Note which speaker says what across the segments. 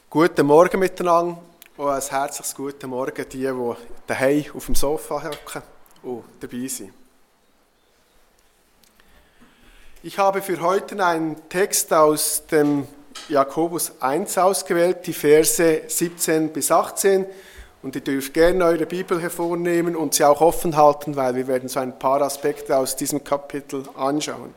Speaker 1: Guten Morgen miteinander und ein herzliches Guten Morgen die daheim auf dem Sofa hocken und dabei sind. Ich habe für heute einen Text aus dem Jakobus 1 ausgewählt, die Verse 17 bis 18. Und ihr dürft gerne eure Bibel hervornehmen und sie auch offen halten, weil wir werden so ein paar Aspekte aus diesem Kapitel anschauen.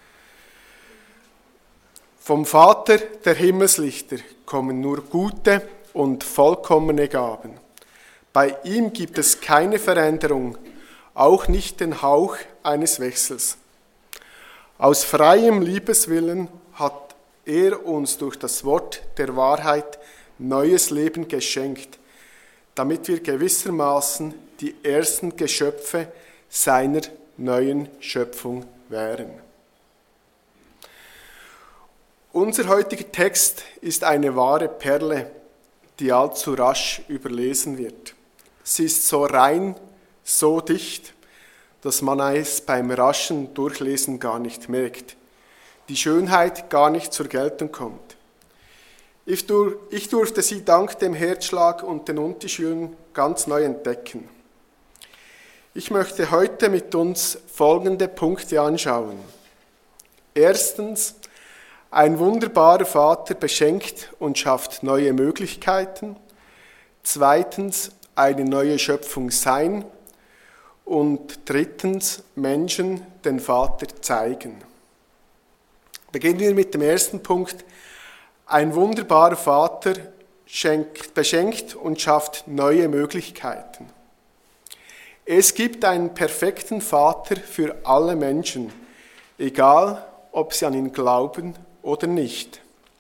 Speaker 1: Vom Vater der Himmelslichter kommen nur gute und vollkommene Gaben. Bei ihm gibt es keine Veränderung, auch nicht den Hauch eines Wechsels. Aus freiem Liebeswillen hat er uns durch das Wort der Wahrheit neues Leben geschenkt, damit wir gewissermaßen die ersten Geschöpfe seiner neuen Schöpfung wären. Unser heutiger Text ist eine wahre Perle, die allzu rasch überlesen wird. Sie ist so rein, so dicht, dass man es beim raschen Durchlesen gar nicht merkt. Die Schönheit gar nicht zur Geltung kommt. Ich durfte sie dank dem Herzschlag und den Unterschieden ganz neu entdecken. Ich möchte heute mit uns folgende Punkte anschauen. Erstens, ein wunderbarer Vater beschenkt und schafft neue Möglichkeiten. Zweitens, eine neue Schöpfung sein. Und drittens, Menschen den Vater zeigen. Beginnen wir mit dem ersten Punkt. Ein wunderbarer Vater beschenkt und schafft neue Möglichkeiten. Es gibt einen perfekten Vater für alle Menschen, egal ob sie an ihn glauben oder nicht.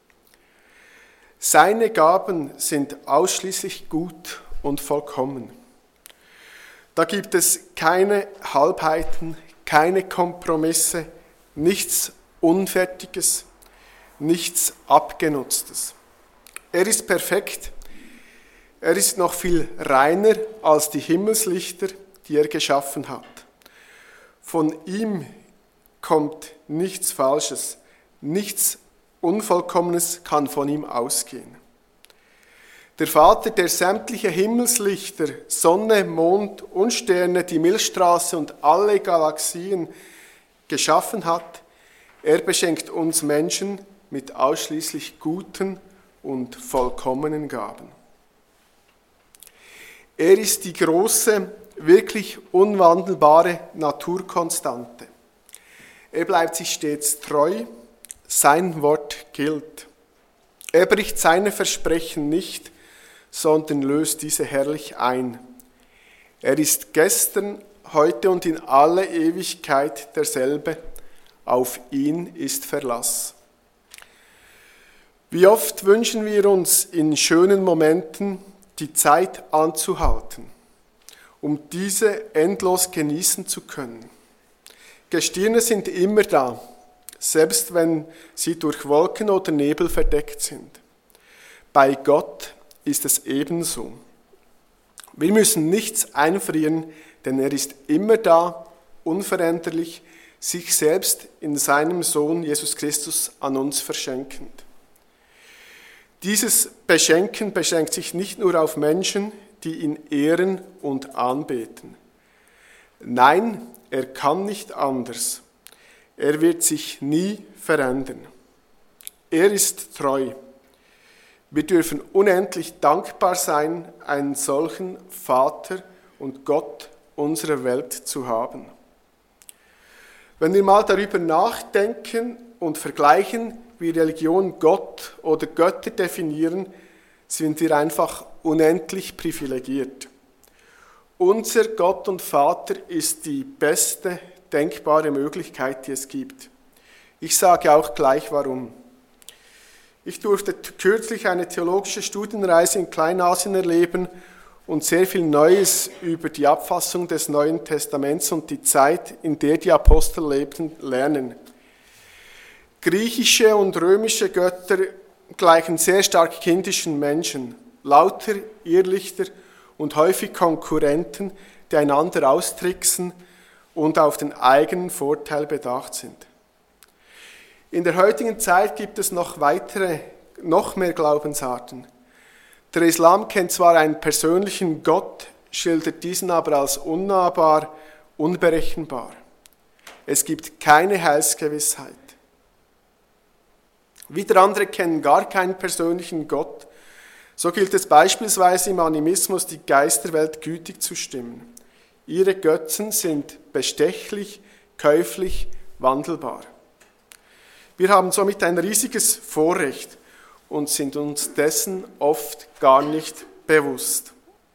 Speaker 1: Seine Gaben sind ausschließlich gut und vollkommen. Da gibt es keine Halbheiten, keine Kompromisse, nichts Unfertiges, nichts Abgenutztes. Er ist perfekt. Er ist noch viel reiner als die Himmelslichter, die er geschaffen hat. Von ihm kommt nichts Falsches, nichts Unvollkommenes kann von ihm ausgehen. Der Vater, der sämtliche Himmelslichter, Sonne, Mond und Sterne, die Milchstraße und alle Galaxien geschaffen hat, er beschenkt uns Menschen mit ausschließlich guten und vollkommenen Gaben. Er ist die große, wirklich unwandelbare Naturkonstante. Er bleibt sich stets treu, sein Wort gilt. Er bricht seine Versprechen nicht, sondern löst diese herrlich ein. Er ist gestern, heute und in alle Ewigkeit derselbe. Auf ihn ist Verlass. Wie oft wünschen wir uns in schönen Momenten die Zeit anzuhalten, um diese endlos genießen zu können. Gestirne sind immer da, selbst wenn sie durch Wolken oder Nebel verdeckt sind. Bei Gott ist es ebenso. Wir müssen nichts einfrieren, denn er ist immer da, unveränderlich, sich selbst in seinem Sohn Jesus Christus an uns verschenkend. Dieses Beschenken beschränkt sich nicht nur auf Menschen, die ihn ehren und anbeten. Nein, er kann nicht anders. Er wird sich nie verändern. Er ist treu. Wir dürfen unendlich dankbar sein, einen solchen Vater und Gott unserer Welt zu haben. Wenn wir mal darüber nachdenken und vergleichen, wie Religion Gott oder Götter definieren, sind wir einfach unendlich privilegiert. Unser Gott und Vater ist die beste denkbare Möglichkeit, die es gibt. Ich sage auch gleich warum. Ich durfte kürzlich eine theologische Studienreise in Kleinasien erleben und sehr viel Neues über die Abfassung des Neuen Testaments und die Zeit, in der die Apostel lebten, lernen. Griechische und römische Götter gleichen sehr stark kindischen Menschen, lauter Irrlichter und häufig Konkurrenten, die einander austricksen und auf den eigenen Vorteil bedacht sind. In der heutigen Zeit gibt es noch mehr Glaubensarten. Der Islam kennt zwar einen persönlichen Gott, schildert diesen aber als unnahbar, unberechenbar. Es gibt keine Heilsgewissheit. Wieder andere kennen gar keinen persönlichen Gott. So gilt es beispielsweise im Animismus, die Geisterwelt gütig zu stimmen. Ihre Götzen sind bestechlich, käuflich, wandelbar. Wir haben somit ein riesiges Vorrecht und sind uns dessen oft gar nicht bewusst.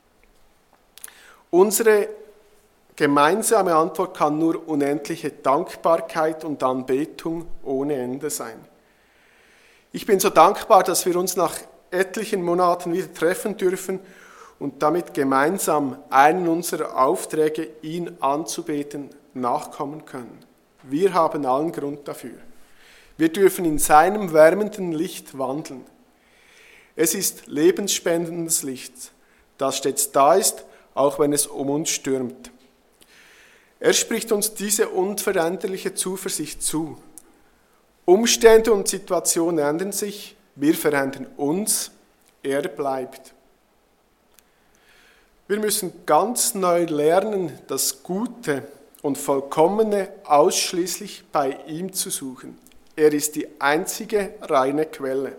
Speaker 1: Unsere gemeinsame Antwort kann nur unendliche Dankbarkeit und Anbetung ohne Ende sein. Ich bin so dankbar, dass wir uns nach etlichen Monaten wieder treffen dürfen und damit gemeinsam einen unserer Aufträge, ihn anzubeten, nachkommen können. Wir haben allen Grund dafür. Wir dürfen in seinem wärmenden Licht wandeln. Es ist lebensspendendes Licht, das stets da ist, auch wenn es um uns stürmt. Er spricht uns diese unveränderliche Zuversicht zu. Umstände und Situationen ändern sich, wir verändern uns, er bleibt. Wir müssen ganz neu lernen, das Gute und Vollkommene ausschließlich bei ihm zu suchen. Er ist die einzige reine Quelle.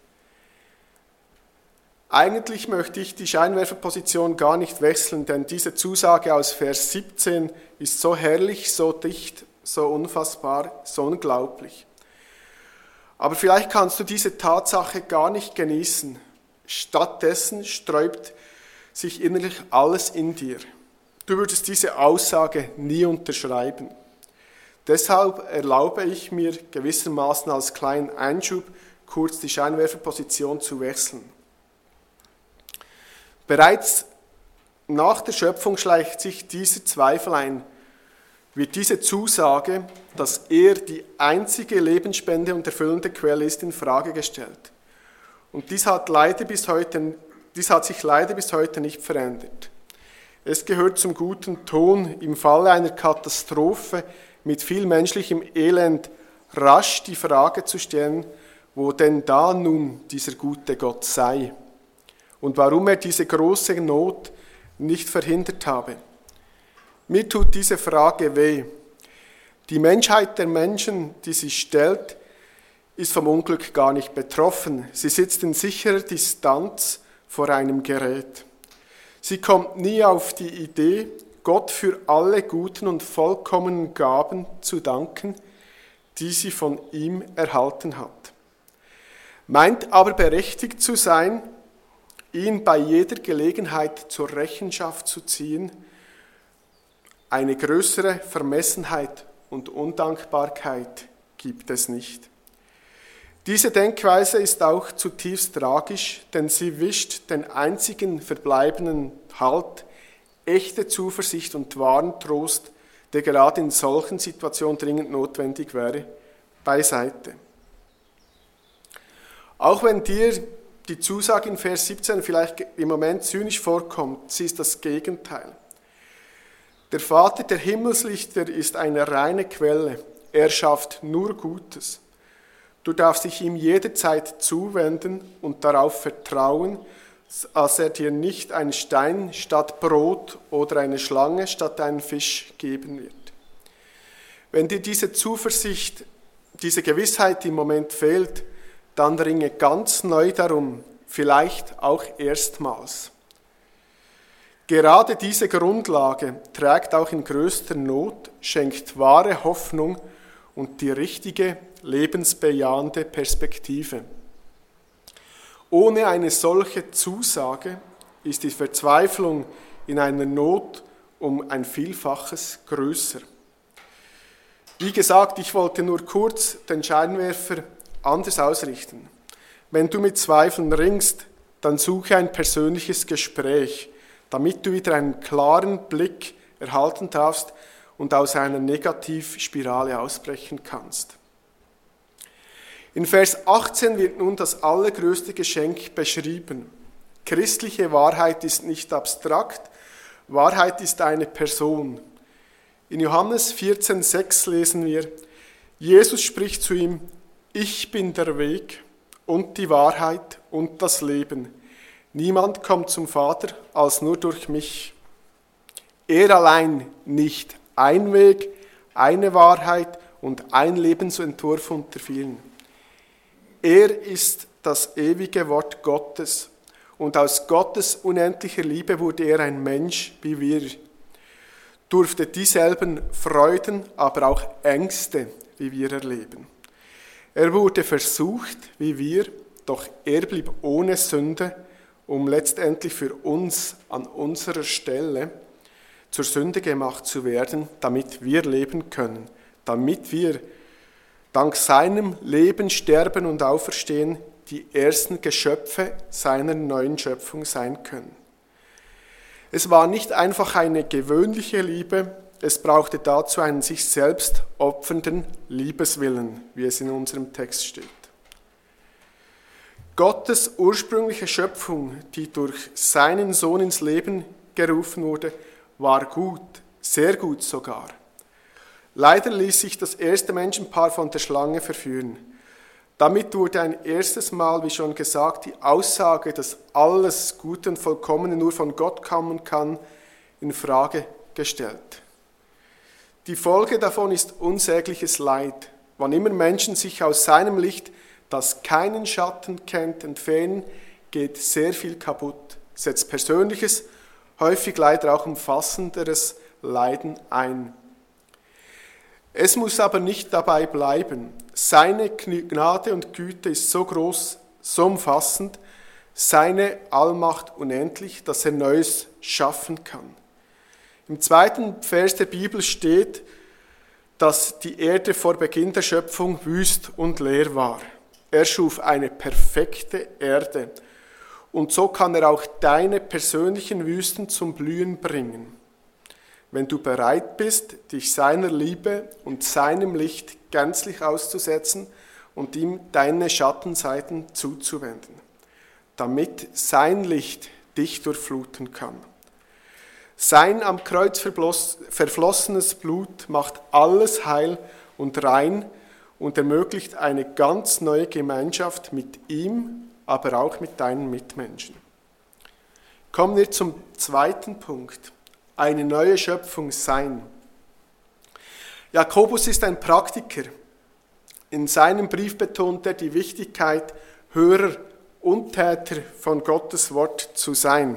Speaker 1: Eigentlich möchte ich die Scheinwerferposition gar nicht wechseln, denn diese Zusage aus Vers 17 ist so herrlich, so dicht, so unfassbar, so unglaublich. Aber vielleicht kannst du diese Tatsache gar nicht genießen. Stattdessen sträubt sich innerlich alles in dir. Du würdest diese Aussage nie unterschreiben. Deshalb erlaube ich mir gewissermaßen als kleinen Einschub, kurz die Scheinwerferposition zu wechseln. Bereits nach der Schöpfung schleicht sich dieser Zweifel ein, wird diese Zusage, dass er die einzige lebensspendende und erfüllende Quelle ist, in Frage gestellt. Und dies hat sich leider bis heute nicht verändert. Es gehört zum guten Ton, im Falle einer Katastrophe mit viel menschlichem Elend rasch die Frage zu stellen, wo denn da nun dieser gute Gott sei und warum er diese große Not nicht verhindert habe. Mir tut diese Frage weh. Die Menschheit der Menschen, die sie stellt, ist vom Unglück gar nicht betroffen. Sie sitzt in sicherer Distanz vor einem Gerät. Sie kommt nie auf die Idee, Gott für alle guten und vollkommenen Gaben zu danken, die sie von ihm erhalten hat. Meint aber berechtigt zu sein, ihn bei jeder Gelegenheit zur Rechenschaft zu ziehen. Eine größere Vermessenheit und Undankbarkeit gibt es nicht. Diese Denkweise ist auch zutiefst tragisch, denn sie wischt den einzigen verbleibenden Halt, echte Zuversicht und wahren Trost, der gerade in solchen Situationen dringend notwendig wäre, beiseite. Auch wenn dir die Zusage in Vers 17 vielleicht im Moment zynisch vorkommt, sie ist das Gegenteil. Der Vater der Himmelslichter ist eine reine Quelle. Er schafft nur Gutes. Du darfst dich ihm jederzeit zuwenden und darauf vertrauen, dass er dir nicht einen Stein statt Brot oder eine Schlange statt einen Fisch geben wird. Wenn dir diese Zuversicht, diese Gewissheit im Moment fehlt, dann ringe ganz neu darum, vielleicht auch erstmals. Gerade diese Grundlage trägt auch in größter Not, schenkt wahre Hoffnung und die richtige, lebensbejahende Perspektive. Ohne eine solche Zusage ist die Verzweiflung in einer Not um ein Vielfaches größer. Wie gesagt, ich wollte nur kurz den Scheinwerfer anders ausrichten. Wenn du mit Zweifeln ringst, dann suche ein persönliches Gespräch, damit du wieder einen klaren Blick erhalten darfst und aus einer Negativspirale ausbrechen kannst. In Vers 18 wird nun das allergrößte Geschenk beschrieben. Christliche Wahrheit ist nicht abstrakt, Wahrheit ist eine Person. In Johannes 14,6 lesen wir, Jesus spricht zu ihm, ich bin der Weg und die Wahrheit und das Leben. Niemand kommt zum Vater als nur durch mich. Er allein nicht ein Weg, eine Wahrheit und ein Lebensentwurf unter vielen. Er ist das ewige Wort Gottes und aus Gottes unendlicher Liebe wurde er ein Mensch wie wir, durfte dieselben Freuden, aber auch Ängste wie wir erleben. Er wurde versucht wie wir, doch er blieb ohne Sünde, um letztendlich für uns an unserer Stelle zur Sünde gemacht zu werden, damit wir leben können, damit wir dank seinem Leben, Sterben und Auferstehen die ersten Geschöpfe seiner neuen Schöpfung sein können. Es war nicht einfach eine gewöhnliche Liebe, es brauchte dazu einen sich selbst opfernden Liebeswillen, wie es in unserem Text steht. Gottes ursprüngliche Schöpfung, die durch seinen Sohn ins Leben gerufen wurde, war gut, sehr gut sogar. Leider ließ sich das erste Menschenpaar von der Schlange verführen. Damit wurde ein erstes Mal, wie schon gesagt, die Aussage, dass alles Gute und Vollkommene nur von Gott kommen kann, in Frage gestellt. Die Folge davon ist unsägliches Leid, wann immer Menschen sich aus seinem Licht, das keinen Schatten kennt, entfernen, geht sehr viel kaputt, setzt persönliches, häufig leider auch umfassenderes Leiden ein. Es muss aber nicht dabei bleiben. Seine Gnade und Güte ist so groß, so umfassend, seine Allmacht unendlich, dass er Neues schaffen kann. Im 2. Vers der Bibel steht, dass die Erde vor Beginn der Schöpfung wüst und leer war. Er schuf eine perfekte Erde. Und so kann er auch deine persönlichen Wüsten zum Blühen bringen. Wenn du bereit bist, dich seiner Liebe und seinem Licht gänzlich auszusetzen und ihm deine Schattenseiten zuzuwenden, damit sein Licht dich durchfluten kann. Sein am Kreuz verflossenes Blut macht alles heil und rein und ermöglicht eine ganz neue Gemeinschaft mit ihm, aber auch mit deinen Mitmenschen. Kommen wir zum zweiten Punkt. Eine neue Schöpfung sein. Jakobus ist ein Praktiker. In seinem Brief betont er die Wichtigkeit, Hörer und Täter von Gottes Wort zu sein.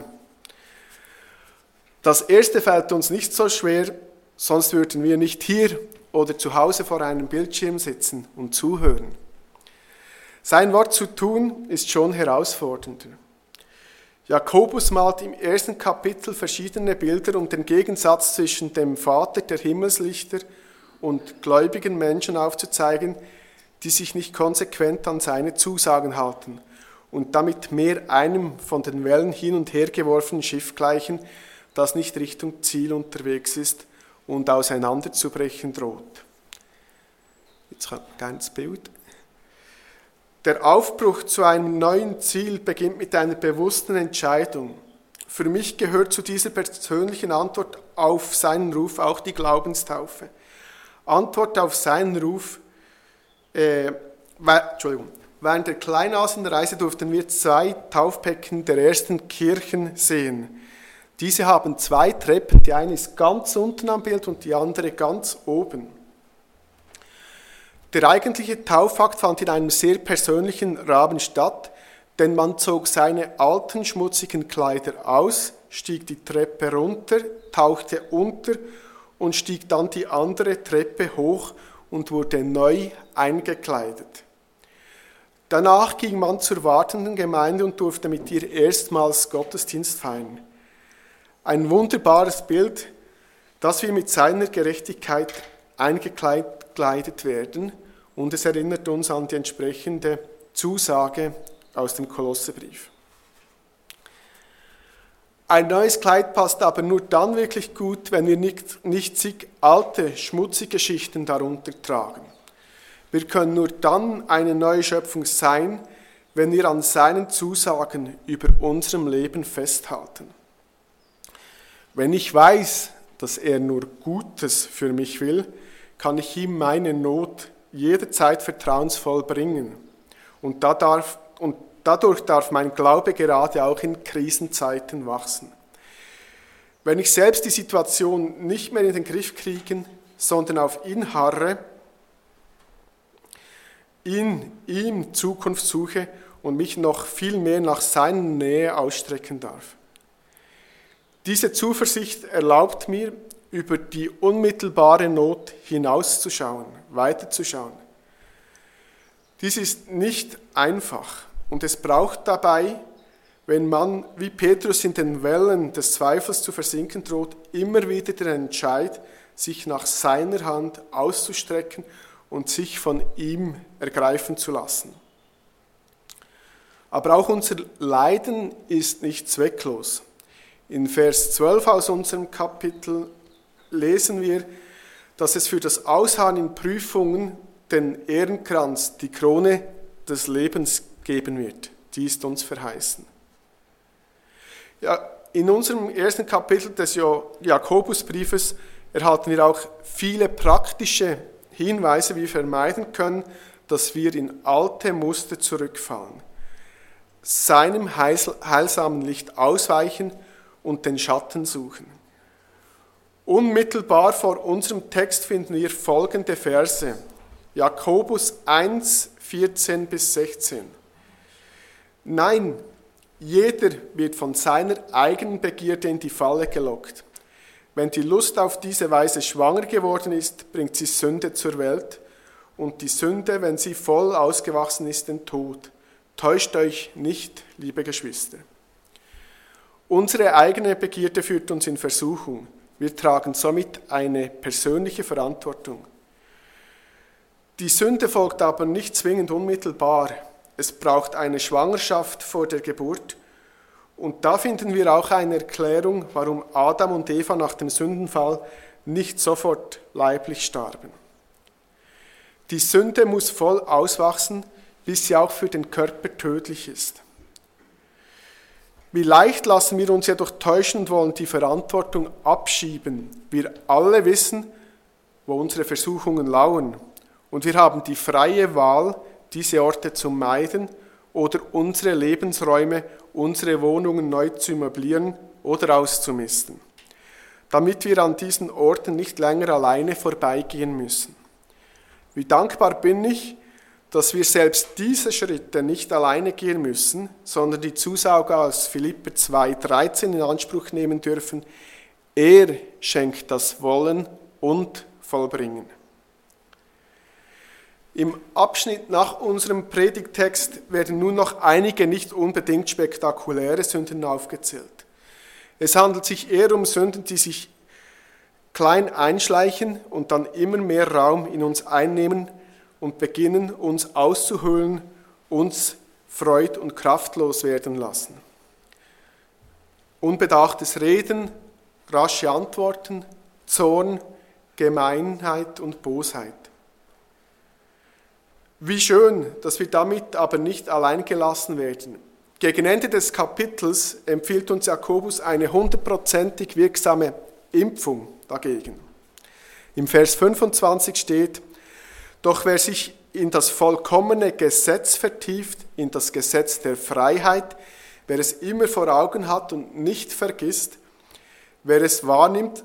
Speaker 1: Das erste fällt uns nicht so schwer, sonst würden wir nicht hier oder zu Hause vor einem Bildschirm sitzen und zuhören. Sein Wort zu tun ist schon herausfordernder. Jakobus malt im 1. Kapitel verschiedene Bilder, um den Gegensatz zwischen dem Vater der Himmelslichter und gläubigen Menschen aufzuzeigen, die sich nicht konsequent an seine Zusagen halten und damit mehr einem von den Wellen hin und her geworfenen Schiff gleichen, das nicht Richtung Ziel unterwegs ist und auseinanderzubrechen droht. Jetzt kommt ein das Bild. Der Aufbruch zu einem neuen Ziel beginnt mit einer bewussten Entscheidung. Für mich gehört zu dieser persönlichen Antwort auf seinen Ruf auch die Glaubenstaufe. Antwort auf seinen Ruf, während der Kleinasienreise durften wir 2 Taufbecken der ersten Kirchen sehen. Diese haben 2 Treppen, die eine ist ganz unten am Bild und die andere ganz oben. Der eigentliche Taufakt fand in einem sehr persönlichen Rahmen statt, denn man zog seine alten, schmutzigen Kleider aus, stieg die Treppe runter, tauchte unter und stieg dann die andere Treppe hoch und wurde neu eingekleidet. Danach ging man zur wartenden Gemeinde und durfte mit ihr erstmals Gottesdienst feiern. Ein wunderbares Bild, dass wir mit seiner Gerechtigkeit eingekleidet werden, und es erinnert uns an die entsprechende Zusage aus dem Kolosserbrief. Ein neues Kleid passt aber nur dann wirklich gut, wenn wir nicht zig alte, schmutzige Schichten darunter tragen. Wir können nur dann eine neue Schöpfung sein, wenn wir an seinen Zusagen über unserem Leben festhalten. Wenn ich weiß, dass er nur Gutes für mich will, kann ich ihm meine Not jederzeit vertrauensvoll bringen. Und dadurch darf mein Glaube gerade auch in Krisenzeiten wachsen. Wenn ich selbst die Situation nicht mehr in den Griff kriege, sondern auf ihn harre, in ihm Zukunft suche und mich noch viel mehr nach seiner Nähe ausstrecken darf. Diese Zuversicht erlaubt mir, über die unmittelbare Not hinauszuschauen, weiterzuschauen. Dies ist nicht einfach und es braucht dabei, wenn man wie Petrus in den Wellen des Zweifels zu versinken droht, immer wieder den Entscheid, sich nach seiner Hand auszustrecken und sich von ihm ergreifen zu lassen. Aber auch unser Leiden ist nicht zwecklos. In Vers 12 aus unserem Kapitel lesen wir, dass es für das Ausharren in Prüfungen den Ehrenkranz, die Krone des Lebens geben wird. Die ist uns verheißen. Ja, in unserem ersten Kapitel des Jakobusbriefes erhalten wir auch viele praktische Hinweise, wie wir vermeiden können, dass wir in alte Muster zurückfallen, seinem heilsamen Licht ausweichen und den Schatten suchen. Unmittelbar vor unserem Text finden wir folgende Verse. Jakobus 1, 14 bis 16. Nein, jeder wird von seiner eigenen Begierde in die Falle gelockt. Wenn die Lust auf diese Weise schwanger geworden ist, bringt sie Sünde zur Welt und die Sünde, wenn sie voll ausgewachsen ist, den Tod. Täuscht euch nicht, liebe Geschwister. Unsere eigene Begierde führt uns in Versuchung. Wir tragen somit eine persönliche Verantwortung. Die Sünde folgt aber nicht zwingend unmittelbar. Es braucht eine Schwangerschaft vor der Geburt. Und da finden wir auch eine Erklärung, warum Adam und Eva nach dem Sündenfall nicht sofort leiblich starben. Die Sünde muss voll auswachsen, bis sie auch für den Körper tödlich ist. Wie leicht lassen wir uns jedoch täuschen und wollen die Verantwortung abschieben. Wir alle wissen, wo unsere Versuchungen lauern. Und wir haben die freie Wahl, diese Orte zu meiden oder unsere Lebensräume, unsere Wohnungen neu zu möblieren oder auszumisten, damit wir an diesen Orten nicht länger alleine vorbeigehen müssen. Wie dankbar bin ich, dass wir selbst diese Schritte nicht alleine gehen müssen, sondern die Zusage aus Philipper 2,13 in Anspruch nehmen dürfen. Er schenkt das Wollen und Vollbringen. Im Abschnitt nach unserem Predigtext werden nun noch einige nicht unbedingt spektakuläre Sünden aufgezählt. Es handelt sich eher um Sünden, die sich klein einschleichen und dann immer mehr Raum in uns einnehmen und beginnen, uns auszuhöhlen, uns freud- und kraftlos werden lassen. Unbedachtes Reden, rasche Antworten, Zorn, Gemeinheit und Bosheit. Wie schön, dass wir damit aber nicht allein gelassen werden. Gegen Ende des Kapitels empfiehlt uns Jakobus eine 100% wirksame Impfung dagegen. Im Vers 25 steht, doch wer sich in das vollkommene Gesetz vertieft, in das Gesetz der Freiheit, wer es immer vor Augen hat und nicht vergisst, wer es wahrnimmt,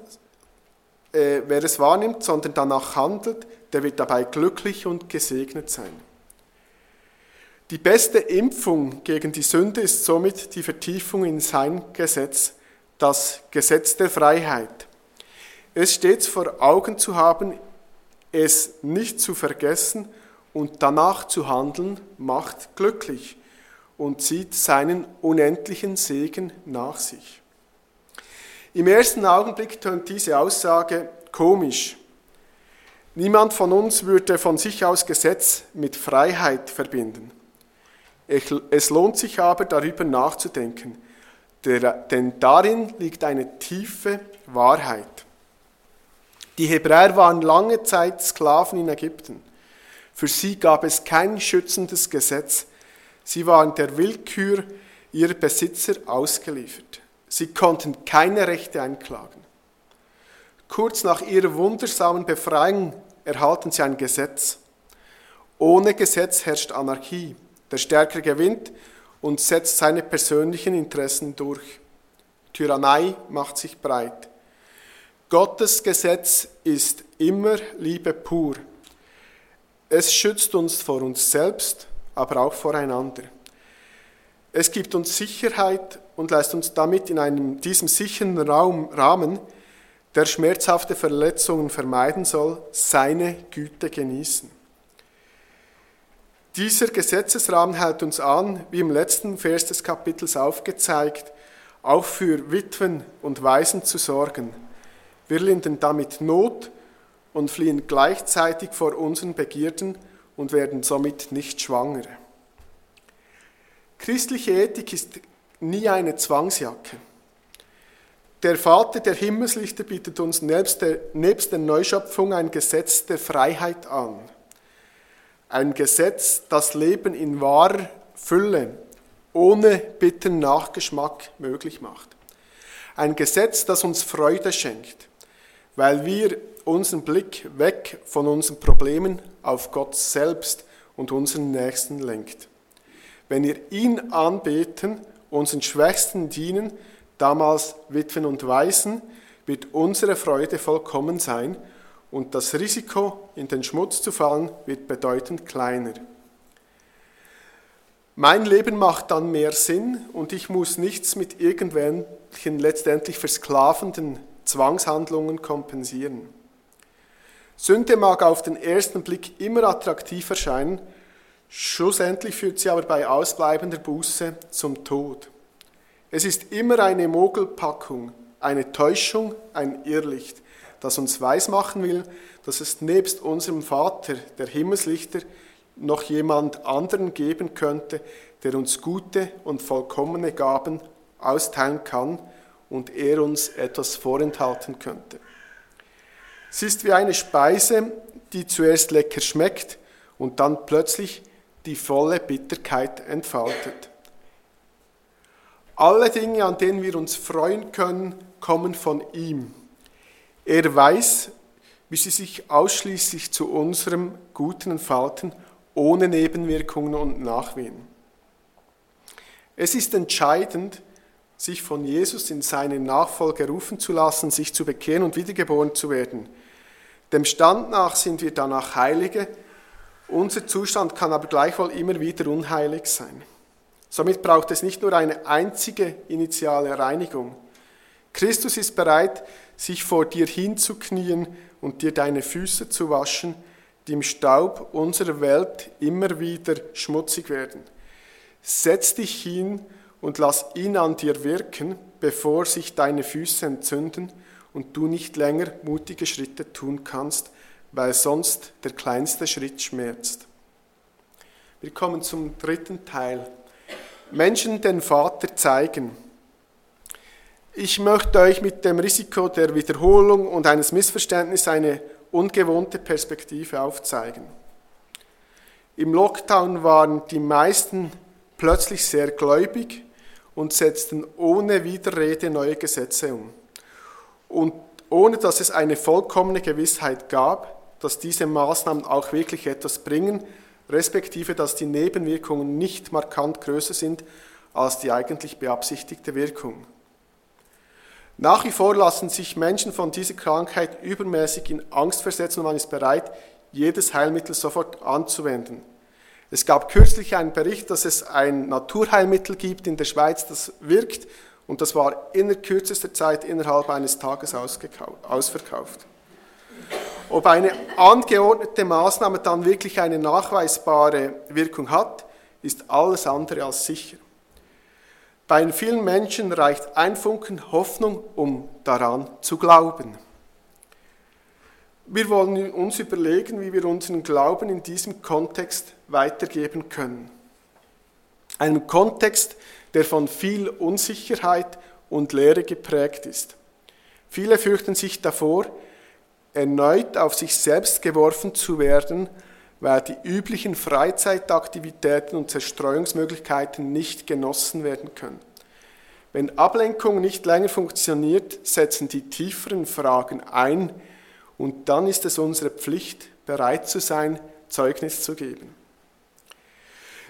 Speaker 1: sondern danach handelt, der wird dabei glücklich und gesegnet sein. Die beste Impfung gegen die Sünde ist somit die Vertiefung in sein Gesetz, das Gesetz der Freiheit. Es stets vor Augen zu haben, es nicht zu vergessen und danach zu handeln, macht glücklich und zieht seinen unendlichen Segen nach sich. Im ersten Augenblick tönt diese Aussage komisch. Niemand von uns würde von sich aus Gesetz mit Freiheit verbinden. Es lohnt sich aber, darüber nachzudenken, denn darin liegt eine tiefe Wahrheit. Die Hebräer waren lange Zeit Sklaven in Ägypten. Für sie gab es kein schützendes Gesetz. Sie waren der Willkür ihrer Besitzer ausgeliefert. Sie konnten keine Rechte einklagen. Kurz nach ihrer wundersamen Befreiung erhalten sie ein Gesetz. Ohne Gesetz herrscht Anarchie. Der Stärkere gewinnt und setzt seine persönlichen Interessen durch. Tyrannei macht sich breit. Gottes Gesetz ist immer Liebe pur. Es schützt uns vor uns selbst, aber auch voreinander. Es gibt uns Sicherheit und lässt uns damit in diesem sicheren Rahmen, der schmerzhafte Verletzungen vermeiden soll, seine Güte genießen. Dieser Gesetzesrahmen hält uns an, wie im letzten Vers des Kapitels aufgezeigt, auch für Witwen und Waisen zu sorgen. Wir lindern damit Not und fliehen gleichzeitig vor unseren Begierden und werden somit nicht schwanger. Christliche Ethik ist nie eine Zwangsjacke. Der Vater der Himmelslichter bietet uns nebst der Neuschöpfung ein Gesetz der Freiheit an. Ein Gesetz, das Leben in wahrer Fülle, ohne bitteren Nachgeschmack möglich macht. Ein Gesetz, das uns Freude schenkt, weil wir unseren Blick weg von unseren Problemen auf Gott selbst und unseren Nächsten lenkt. Wenn wir ihn anbeten, unseren Schwächsten dienen, damals Witwen und Waisen, wird unsere Freude vollkommen sein und das Risiko, in den Schmutz zu fallen, wird bedeutend kleiner. Mein Leben macht dann mehr Sinn und ich muss nichts mit irgendwelchen letztendlich versklavenden Zwangshandlungen kompensieren. Sünde mag auf den ersten Blick immer attraktiv erscheinen, schlussendlich führt sie aber bei ausbleibender Buße zum Tod. Es ist immer eine Mogelpackung, eine Täuschung, ein Irrlicht, das uns weismachen will, dass es nebst unserem Vater, der Himmelslichter, noch jemand anderen geben könnte, der uns gute und vollkommene Gaben austeilen kann und er uns etwas vorenthalten könnte. Es ist wie eine Speise, die zuerst lecker schmeckt und dann plötzlich die volle Bitterkeit entfaltet. Alle Dinge, an denen wir uns freuen können, kommen von ihm. Er weiß, wie sie sich ausschließlich zu unserem Guten entfalten, ohne Nebenwirkungen und Nachwehen. Es ist entscheidend, sich von Jesus in seine Nachfolge rufen zu lassen, sich zu bekehren und wiedergeboren zu werden. Dem Stand nach sind wir danach Heilige, unser Zustand kann aber gleichwohl immer wieder unheilig sein. Somit braucht es nicht nur eine einzige initiale Reinigung. Christus ist bereit, sich vor dir hinzuknien und dir deine Füße zu waschen, die im Staub unserer Welt immer wieder schmutzig werden. Setz dich hin und lass ihn an dir wirken, bevor sich deine Füße entzünden und du nicht länger mutige Schritte tun kannst, weil sonst der kleinste Schritt schmerzt. Wir kommen zum dritten Teil. Menschen den Vater zeigen. Ich möchte euch mit dem Risiko der Wiederholung und eines Missverständnisses eine ungewohnte Perspektive aufzeigen. Im Lockdown waren die meisten plötzlich sehr gläubig und setzten ohne Widerrede neue Gesetze um. Und ohne dass es eine vollkommene Gewissheit gab, dass diese Maßnahmen auch wirklich etwas bringen, respektive dass die Nebenwirkungen nicht markant größer sind als die eigentlich beabsichtigte Wirkung. Nach wie vor lassen sich Menschen von dieser Krankheit übermäßig in Angst versetzen und man ist bereit, jedes Heilmittel sofort anzuwenden. Es gab kürzlich einen Bericht, dass es ein Naturheilmittel gibt in der Schweiz, das wirkt und das war in kürzester Zeit innerhalb eines Tages ausverkauft. Ob eine angeordnete Maßnahme dann wirklich eine nachweisbare Wirkung hat, ist alles andere als sicher. Bei vielen Menschen reicht ein Funken Hoffnung, um daran zu glauben. Wir wollen uns überlegen, wie wir unseren Glauben in diesem Kontext weitergeben können. Einem Kontext, der von viel Unsicherheit und Leere geprägt ist. Viele fürchten sich davor, erneut auf sich selbst geworfen zu werden, weil die üblichen Freizeitaktivitäten und Zerstreuungsmöglichkeiten nicht genossen werden können. Wenn Ablenkung nicht länger funktioniert, setzen die tieferen Fragen ein und dann ist es unsere Pflicht, bereit zu sein, Zeugnis zu geben.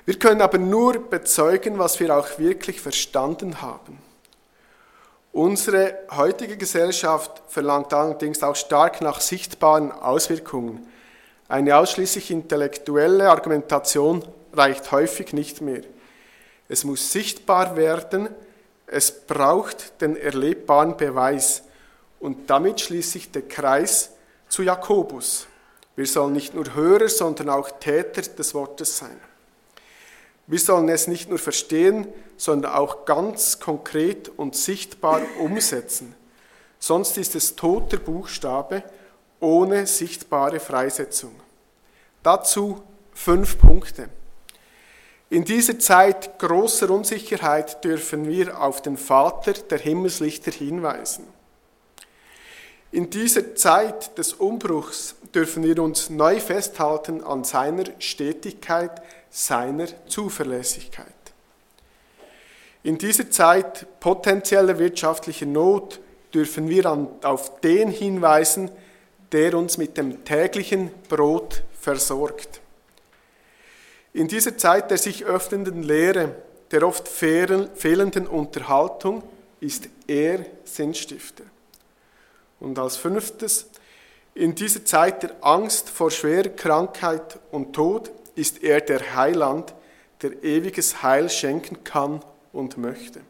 Speaker 1: Wir können aber nur bezeugen, was wir auch wirklich verstanden haben. Unsere heutige Gesellschaft verlangt allerdings auch stark nach sichtbaren Auswirkungen. Eine ausschließlich intellektuelle Argumentation reicht häufig nicht mehr. Es muss sichtbar werden, es braucht den erlebbaren Beweis. Und damit schließt sich der Kreis zu Jakobus. Wir sollen nicht nur Hörer, sondern auch Täter des Wortes sein. Wir sollen es nicht nur verstehen, sondern auch ganz konkret und sichtbar umsetzen. Sonst ist es toter Buchstabe ohne sichtbare Freisetzung. Dazu 5 Punkte. In dieser Zeit großer Unsicherheit dürfen wir auf den Vater der Himmelslichter hinweisen. In dieser Zeit des Umbruchs dürfen wir uns neu festhalten an seiner Stetigkeit, seiner Zuverlässigkeit. In dieser Zeit potenzieller wirtschaftlicher Not dürfen wir auf den hinweisen, der uns mit dem täglichen Brot versorgt. In dieser Zeit der sich öffnenden Lehre, der oft fehlenden Unterhaltung, ist er Sinnstifter. Und als 5. in dieser Zeit der Angst vor schwerer Krankheit und Tod ist er der Heiland, der ewiges Heil schenken kann und möchte.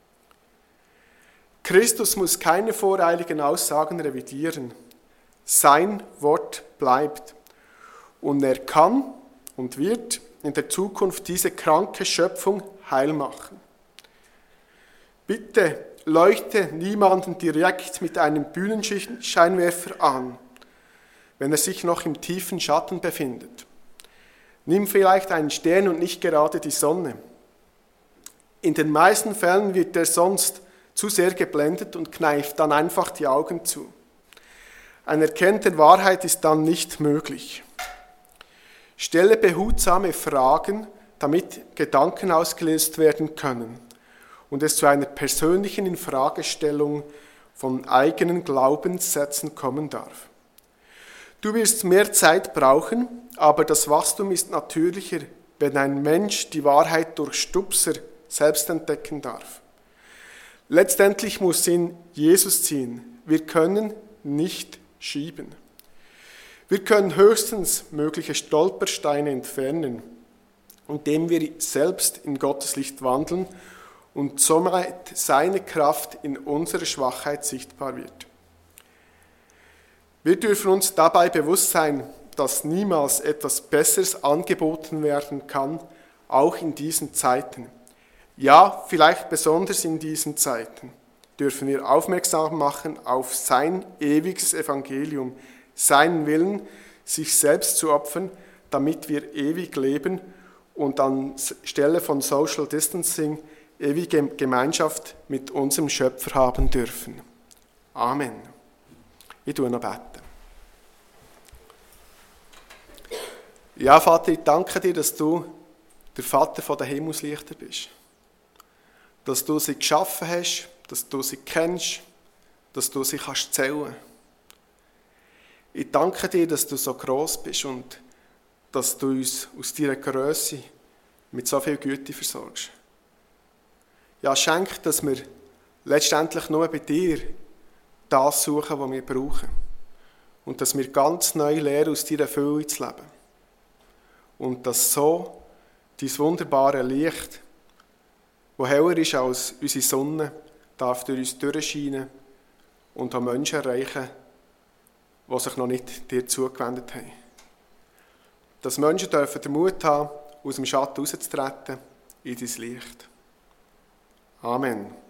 Speaker 1: Christus muss keine voreiligen Aussagen revidieren. Sein Wort bleibt. Und er kann und wird in der Zukunft diese kranke Schöpfung heil machen. Bitte leuchte niemanden direkt mit einem Bühnenscheinwerfer an, wenn er sich noch im tiefen Schatten befindet. Nimm vielleicht einen Stern und nicht gerade die Sonne. In den meisten Fällen wird er sonst zu sehr geblendet und kneift dann einfach die Augen zu. Ein Erkennen der Wahrheit ist dann nicht möglich. Stelle behutsame Fragen, damit Gedanken ausgelöst werden können und es zu einer persönlichen Infragestellung von eigenen Glaubenssätzen kommen darf. Du wirst mehr Zeit brauchen, aber das Wachstum ist natürlicher, wenn ein Mensch die Wahrheit durch Stupser selbst entdecken darf. Letztendlich muss ihn Jesus ziehen. Wir können nicht schieben. Wir können höchstens mögliche Stolpersteine entfernen, indem wir selbst in Gottes Licht wandeln und somit seine Kraft in unserer Schwachheit sichtbar wird. Wir dürfen uns dabei bewusst sein, dass niemals etwas Besseres angeboten werden kann, auch in diesen Zeiten. Ja, vielleicht besonders in diesen Zeiten dürfen wir aufmerksam machen auf sein ewiges Evangelium, seinen Willen, sich selbst zu opfern, damit wir ewig leben und anstelle von Social Distancing ewige Gemeinschaft mit unserem Schöpfer haben dürfen. Amen. Ich tue noch beten. Ja, Vater, ich danke dir, dass du der Vater der Himmelslichter bist. Dass du sie geschaffen hast, dass du sie kennst, dass du sie kannst zählen. Ich danke dir, dass du so gross bist und dass du uns aus deiner Grösse mit so viel Güte versorgst. Ja, schenk, dass wir letztendlich nur bei dir das suchen, was wir brauchen. Und dass wir ganz neu lernen, aus deiner Fülle zu leben. Und dass so dein wunderbare Licht, das heller ist als unsere Sonne, darf durch uns durchscheinen und auch Menschen erreichen, die sich noch nicht dir zugewendet haben. Dass Menschen dürfen den Mut haben, aus dem Schatten rauszutreten in dein Licht. Amen.